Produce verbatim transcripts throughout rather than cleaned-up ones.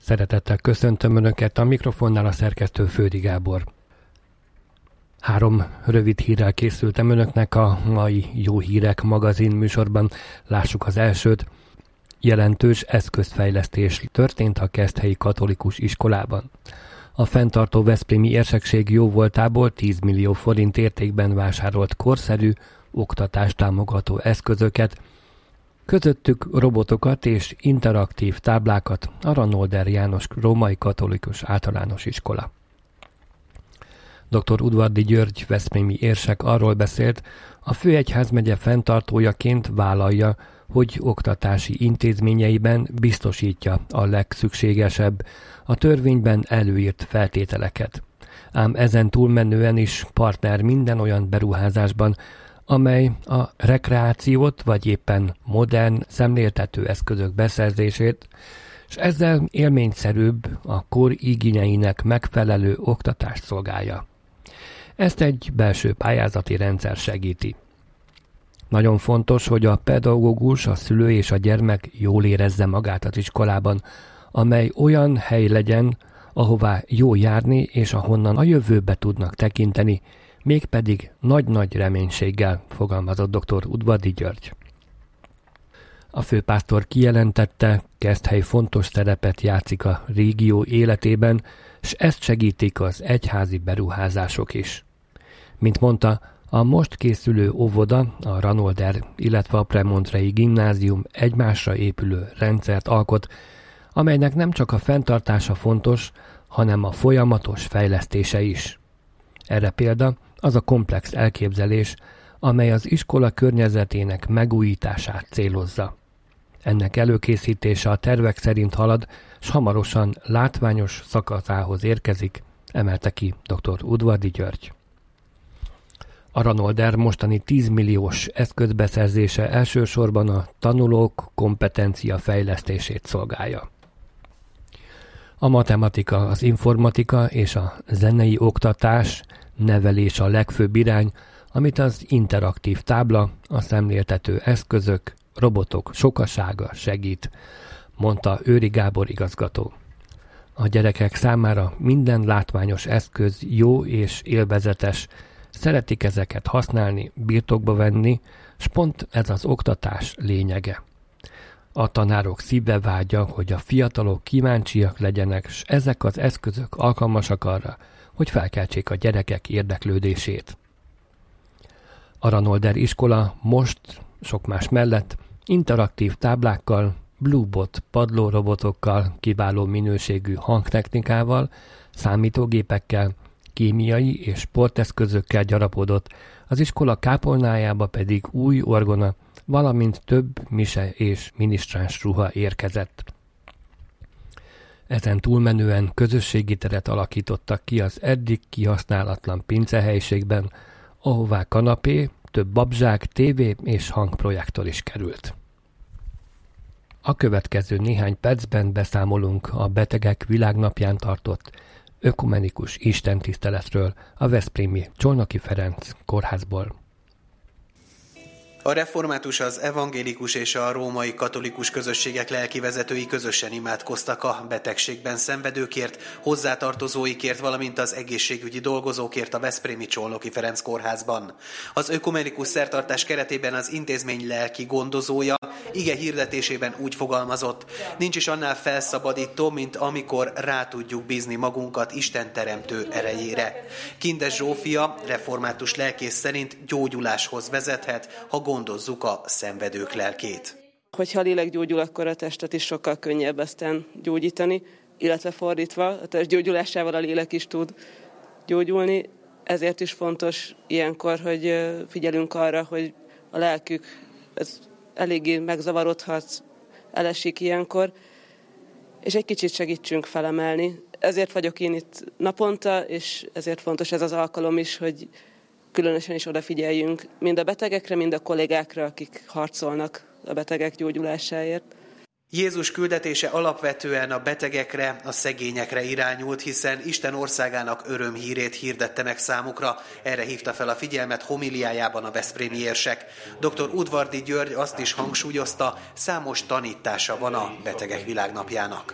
Szeretettel köszöntöm Önöket, a mikrofonnál a szerkesztő Földi Gábor. Három rövid hírrel készültem Önöknek a mai Jó Hírek magazin műsorban. Lássuk az elsőt. Jelentős eszközfejlesztés történt a Keszthelyi Katolikus Iskolában. A fenntartó veszprémi érsekség jóvoltából tíz millió forint értékben vásárolt korszerű, oktatást támogató eszközöket, közöttük robotokat és interaktív táblákat a Ranolder János Római Katolikus Általános Iskola. doktor Udvardy György veszprémi érsek arról beszélt, a főegyházmegye fenntartójaként vállalja, hogy oktatási intézményeiben biztosítja a legszükségesebb, a törvényben előírt feltételeket. Ám ezen túlmenően is partner minden olyan beruházásban, amely a rekreációt vagy éppen modern szemléltető eszközök beszerzését, és ezzel élményszerűbb, a kor igényeinek megfelelő oktatást szolgálja. Ezt egy belső pályázati rendszer segíti. Nagyon fontos, hogy a pedagógus, a szülő és a gyermek jól érezze magát az iskolában, amely olyan hely legyen, ahová jó járni és ahonnan a jövőbe tudnak tekinteni, mégpedig nagy-nagy reménységgel, fogalmazott doktor Udvardy György. A főpásztor kijelentette, Keszthely fontos szerepet játszik a régió életében, s ezt segítik az egyházi beruházások is. Mint mondta, a most készülő óvoda, a Ranolder, illetve a Premontrei Gimnázium egymásra épülő rendszert alkot, amelynek nem csak a fenntartása fontos, hanem a folyamatos fejlesztése is. Erre példa az a komplex elképzelés, amely az iskola környezetének megújítását célozza. Ennek előkészítése a tervek szerint halad, s hamarosan látványos szakaszához érkezik, emelte ki doktor Udvardy György. A Ranolder mostani tíz milliós eszközbeszerzése elsősorban a tanulók kompetencia fejlesztését szolgálja. A matematika, az informatika és a zenei oktatás, nevelés a legfőbb irány, amit az interaktív tábla, a szemléltető eszközök, robotok sokasága segít, mondta Őri Gábor igazgató. A gyerekek számára minden látványos eszköz jó és élvezetes, szeretik ezeket használni, birtokba venni, s pont ez az oktatás lényege. A tanárok szíve vágya, hogy a fiatalok kíváncsiak legyenek, s ezek az eszközök alkalmasak arra, hogy felkeltsék a gyerekek érdeklődését. A Ranolder iskola most, sok más mellett, interaktív táblákkal, Bluebot padlórobotokkal, kiváló minőségű hangtechnikával, számítógépekkel, kémiai és sporteszközökkel gyarapodott, az iskola kápolnájába pedig új orgona, valamint több mise és minisztráns ruha érkezett. Ezen túlmenően közösségi teret alakítottak ki az eddig kihasználatlan pincehelyiségben, ahová kanapé, több babzsák, tévé és hangprojektor is került. A következő néhány percben beszámolunk a Betegek Világnapján tartott ökumenikus istentiszteletről a veszprémi Csolnoki Ferenc kórházból. A református, az evangélikus és a római katolikus közösségek lelkivezetői közösen imádkoztak a betegségben szenvedőkért, hozzátartozóikért, valamint az egészségügyi dolgozókért a veszprémi Csolnoki Ferenc kórházban. Az ökumenikus szertartás keretében az intézmény lelki gondozója ige hirdetésében úgy fogalmazott: nincs is annál felszabadító, mint amikor rá tudjuk bízni magunkat Isten teremtő erejére. Kindes Zsófia, református lelkész szerint gyógyuláshoz vezethet, ha gondozzuk a szenvedők lelkét. Hogyha a lélek gyógyul, akkor a testet is sokkal könnyebb aztán gyógyítani, illetve fordítva, a test gyógyulásával a lélek is tud gyógyulni. Ezért is fontos ilyenkor, hogy figyelünk arra, hogy a lelkük ez eléggé megzavarodhat, elesik ilyenkor, és egy kicsit segítsünk felemelni. Ezért vagyok én itt naponta, és ezért fontos ez az alkalom is, hogy különösen is odafigyeljünk mind a betegekre, mind a kollégákra, akik harcolnak a betegek gyógyulásáért. Jézus küldetése alapvetően a betegekre, a szegényekre irányult, hiszen Isten országának örömhírét hirdette meg számukra. Erre hívta fel a figyelmet homiliájában a veszprémi érsek. doktor Udvardy György azt is hangsúlyozta, számos tanítása van a Betegek Világnapjának.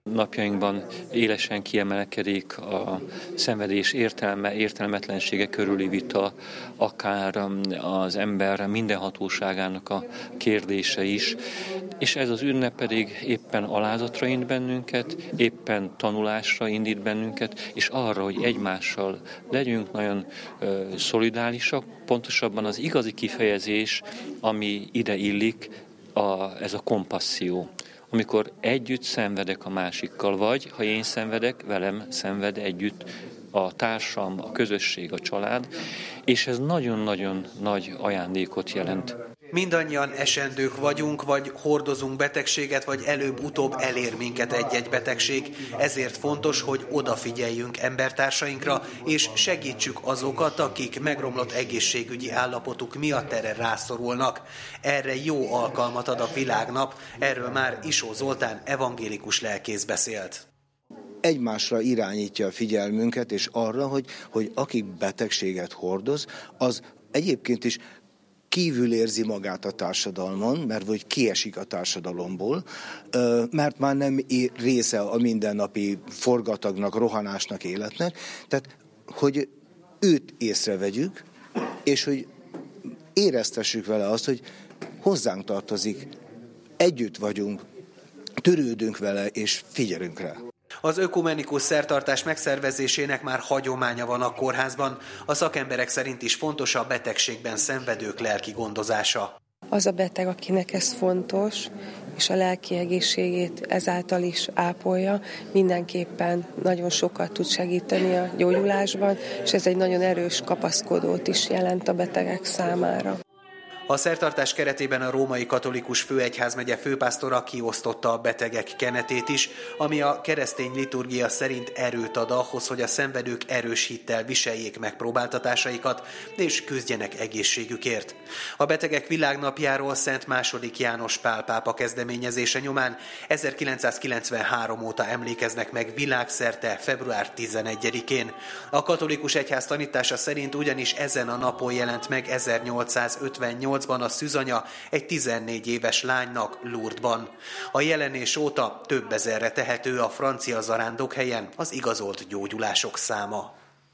Napjainkban élesen kiemelkedik a szenvedés értelme, értelmetlensége körüli vita, akár az ember mindenhatóságának a kérdése is, és ez az ünnep pedig éppen alázatra indít bennünket, éppen tanulásra indít bennünket, és arra, hogy egymással legyünk nagyon ö, szolidárisak, pontosabban az igazi kifejezés, ami ide illik, a, ez a kompesszió. Amikor együtt szenvedek a másikkal, vagy ha én szenvedek, velem szenved együtt a társam, a közösség, a család, és ez nagyon-nagyon nagy ajándékot jelent. Mindannyian esendők vagyunk, vagy hordozunk betegséget, vagy előbb-utóbb elér minket egy-egy betegség. Ezért fontos, hogy odafigyeljünk embertársainkra, és segítsük azokat, akik megromlott egészségügyi állapotuk miatt erre rászorulnak. Erre jó alkalmat ad a világnap, erről már Isó Zoltán evangélikus lelkész beszélt. Egymásra irányítja a figyelmünket, és arra, hogy, hogy aki betegséget hordoz, az egyébként is kívül érzi magát a társadalmon, mert vagy kiesik a társadalomból, mert már nem része a mindennapi forgatagnak, rohanásnak, életnek. Tehát, hogy őt észrevegyük, és hogy éreztessük vele azt, hogy hozzánk tartozik, együtt vagyunk, törődünk vele, és figyelünk rá. Az ökumenikus szertartás megszervezésének már hagyománya van a kórházban. A szakemberek szerint is fontos a betegségben szenvedők lelki gondozása. Az a beteg, akinek ez fontos, és a lelki egészségét ezáltal is ápolja, mindenképpen nagyon sokat tud segíteni a gyógyulásban, és ez egy nagyon erős kapaszkodót is jelent a betegek számára. A szertartás keretében a római katolikus főegyházmegye főpásztora kiosztotta a betegek kenetét is, ami a keresztény liturgia szerint erőt ad ahhoz, hogy a szenvedők erős hittel viseljék meg próbáltatásaikat, és küzdjenek egészségükért. A betegek világnapjáról Szent második János Pál pápa kezdeményezése nyomán ezerkilencszázkilencvenhárom óta emlékeznek meg világszerte február tizenegyedikén. A katolikus egyház tanítása szerint ugyanis ezen a napon jelent meg ezernyolcszázötvennyolcban a szűzanya egy tizennégy éves lánynak Lourdesban. A jelenés óta több ezerre tehető a francia zarándokhelyen az igazolt gyógyulások száma.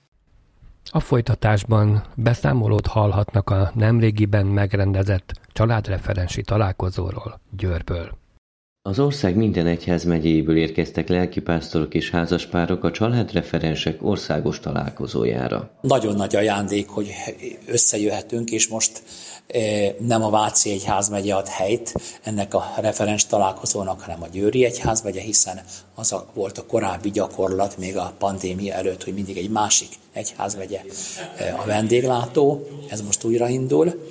A folytatásban beszámolót hallhatnak a nemrégiben megrendezett családreferensi találkozóról Győrből. Az ország minden egyházmegyéjéből érkeztek lelkipásztorok és házaspárok a családreferensek országos találkozójára. Nagyon nagy ajándék, hogy összejöhetünk, és most nem a Váci egyházmegye ad helyt ennek a referens találkozónak, hanem a Győri egyházmegye, hiszen az a, volt a korábbi gyakorlat még a pandémia előtt, hogy mindig egy másik egyházmegye a vendéglátó. Ez most újraindul.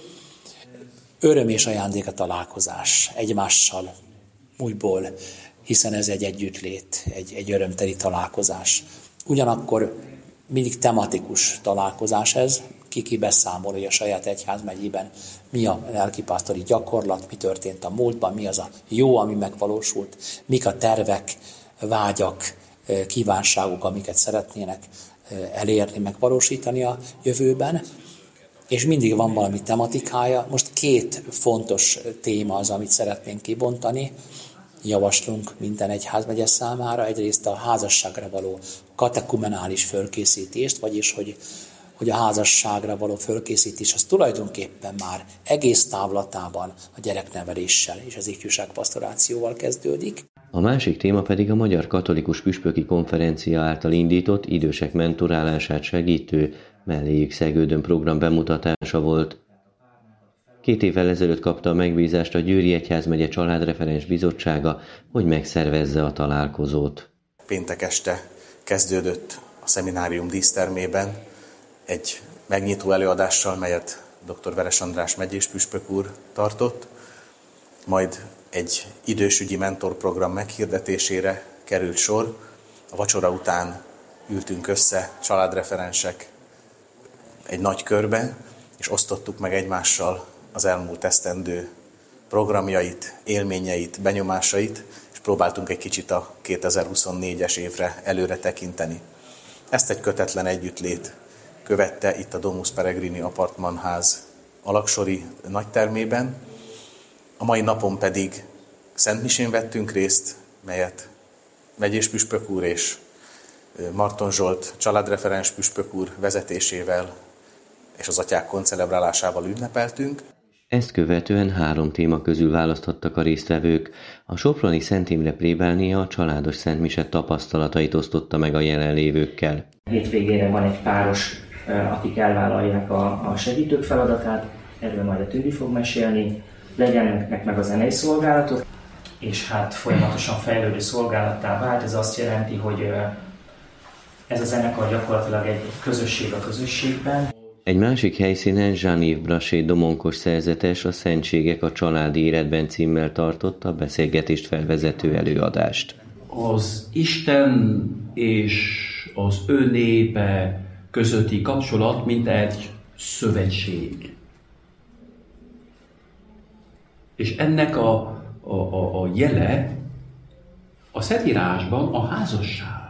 Öröm és ajándék a találkozás egymással, újból, hiszen ez egy együttlét, egy, egy örömteli találkozás. Ugyanakkor mindig tematikus találkozás ez, ki-ki beszámol, hogy a saját egyházmegyében mi a lelkipásztori gyakorlat, mi történt a múltban, mi az a jó, ami megvalósult, mik a tervek, vágyak, kívánságok, amiket szeretnének elérni, megvalósítani a jövőben. És mindig van valami tematikája. Most két fontos téma az, amit szeretnénk kibontani. Javaslunk minden egyházmegye számára. Egyrészt a házasságra való katekumenális fölkészítést, vagyis hogy, hogy a házasságra való fölkészítés az tulajdonképpen már egész távlatában a gyerekneveléssel és az ifjúságpastorációval kezdődik. A másik téma pedig a Magyar Katolikus Püspöki Konferencia által indított idősek mentorálását segítő Melléjük Szegődön program bemutatása volt. Két évvel ezelőtt kapta a megbízást a Győri Egyházmegye Családreferens Bizottsága, hogy megszervezze a találkozót. Péntek este kezdődött a szeminárium dísztermében egy megnyitó előadással, melyet dr. Veres András megyés püspök úr tartott, majd egy idősügyi mentorprogram meghirdetésére került sor. A vacsora után ültünk össze családreferensek egy nagy körbe, és osztottuk meg egymással az elmúlt esztendő programjait, élményeit, benyomásait, és próbáltunk egy kicsit a kétezer-huszonnégyes évre előre tekinteni. Ezt egy kötetlen együttlét követte itt a Domus Peregrini apartmanház alaksori nagytermében. A mai napon pedig szentmisén vettünk részt, melyet megyés püspök úr és Marton Zsolt családreferens püspök úr vezetésével és az atyák koncelebrálásával ünnepeltünk. Ezt követően három téma közül választhattak a résztvevők. A soproni Szent Imre plébánia a családos szentmise tapasztalatait osztotta meg a jelenlévőkkel. Hétvégére van egy páros, akik elvállalják a, a segítők feladatát, erről majd a Tündi fog mesélni, legyenek meg a zenei szolgálatok, és hát folyamatosan fejlődő szolgálattá vált. Ez azt jelenti, hogy ez a zenekar gyakorlatilag egy közösség a közösségben. Egy másik helyszínen Jean-Yves Brachet domonkos szerzetes a Szentségek a családi életben címmel tartotta a beszélgetést felvezető előadást. Az Isten és az ő népe közötti kapcsolat, mint egy szövetség. És ennek a, a, a, a jele a Szentírásban a házasság.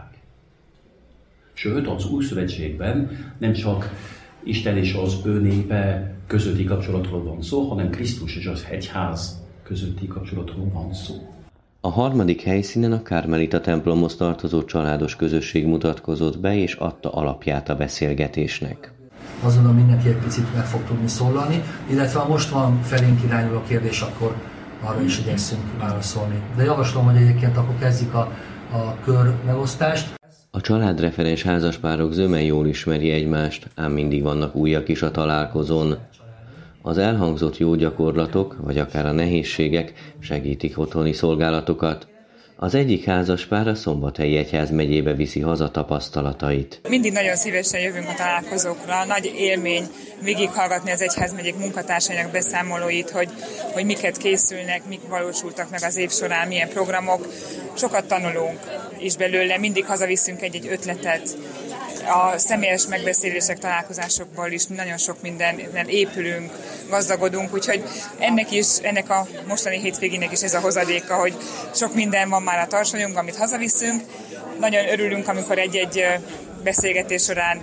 Sőt, az Új Szövetségben nem csak Isten és az ő népe közötti kapcsolatról van szó, hanem Krisztus és az egyház közötti kapcsolatról van szó. A harmadik helyszínen a Kármelita templomhoz tartozó családos közösség mutatkozott be, és adta alapját a beszélgetésnek. Azonnal mindenki egy picit meg fog tudni szólalni, illetve ha most van felénk irányuló kérdés, akkor arra is igyekszünk válaszolni. De javaslom, hogy egyébként akkor kezdjük a, a kör megosztást. A családreferens házaspárok zöme jól ismeri egymást, ám mindig vannak újak is a találkozón. Az elhangzott jó gyakorlatok, vagy akár a nehézségek segítik otthoni szolgálatokat. Az egyik házaspár a Szombathelyi Egyházmegyébe viszi haza tapasztalatait. Mindig nagyon szívesen jövünk a találkozókra, nagy élmény végighallgatni az egyházmegyék munkatársainak beszámolóit, hogy, hogy miket készülnek, mik valósultak meg az év során, milyen programok. Sokat tanulunk is belőle, mindig hazaviszünk egy-egy ötletet. A személyes megbeszélések, találkozásokból is nagyon sok mindenen épülünk, gazdagodunk, úgyhogy ennek is, ennek a mostani hétvégének is ez a hozadéka, hogy sok minden van már a tartsonyunk, amit hazaviszünk. Nagyon örülünk, amikor egy-egy beszélgetés során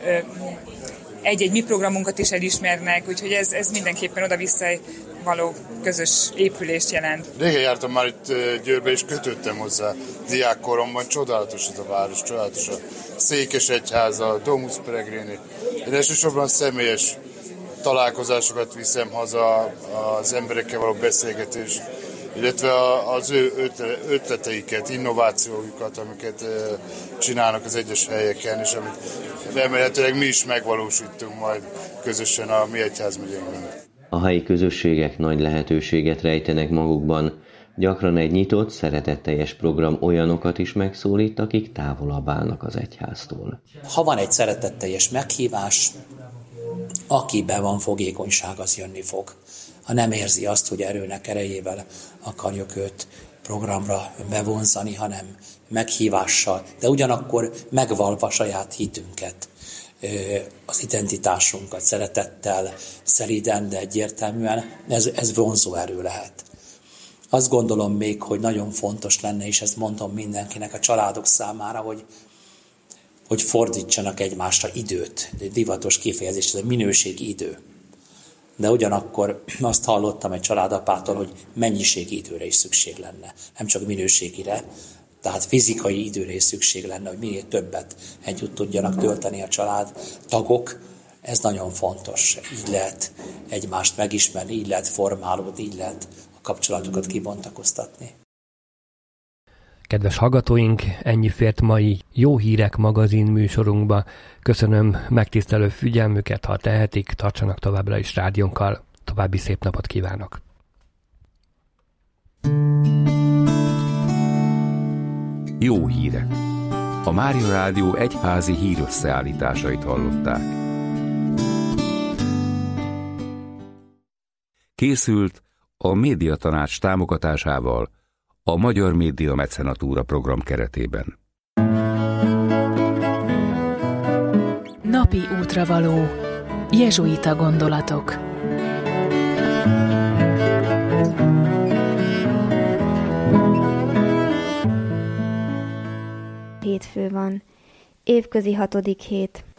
egy-egy mi programunkat is elismernek, úgyhogy ez, ez mindenképpen oda-vissza való közös épülést jelent. Régen jártam már itt Győrbe, és kötöttem hozzá diákkoromban. Csodálatos ez a város, csodálatos a székesegyháza, a Domus Peregrini. Én elsősorban személyes találkozásokat viszem haza, az emberekkel való beszélgetés, illetve az ő ötleteiket, innovációjukat, amiket csinálnak az egyes helyeken, és amit remélhetőleg mi is megvalósítunk majd közösen a mi egyházmegyénkben. A helyi közösségek nagy lehetőséget rejtenek magukban. Gyakran egy nyitott, szeretetteljes program olyanokat is megszólít, akik távolabb állnak az egyháztól. Ha van egy szeretetteljes meghívás, akiben van fogékonyság, az jönni fog. Ha nem érzi azt, hogy erőnek erejével akarjuk őt programra bevonzani, hanem meghívással, de ugyanakkor megvalva saját hitünket, az identitásunkat szeretettel, szelíden, de egyértelműen, ez, ez vonzó erő lehet. Azt gondolom még, hogy nagyon fontos lenne, és ezt mondom mindenkinek, a családok számára, hogy, hogy fordítsanak egymásra időt. Divatos kifejezés, ez a minőségi idő. De ugyanakkor azt hallottam egy családapától, hogy mennyiségi időre is szükség lenne, nem csak minőségire, tehát fizikai időre is szükség lenne, hogy minél többet együtt tudjanak tölteni a család tagok. Ez nagyon fontos. Így lehet egymást megismerni, így lehet formálódni, így lehet a kapcsolatokat kibontakoztatni. Kedves hallgatóink, ennyi fért mai Jó Hírek magazin műsorunkba. Köszönöm megtisztelő figyelmüket, ha tehetik, tartsanak továbbra is rádiónkkal. További szép napot kívánok! Jó hírek! A Mária Rádió egyházi hírösszeállításait hallották. Készült a Médiatanács támogatásával a Magyar Média Mecenatúra program keretében. Napi útravaló. Jezsuita gondolatok. Hétfő van. Évközi hatodik hét.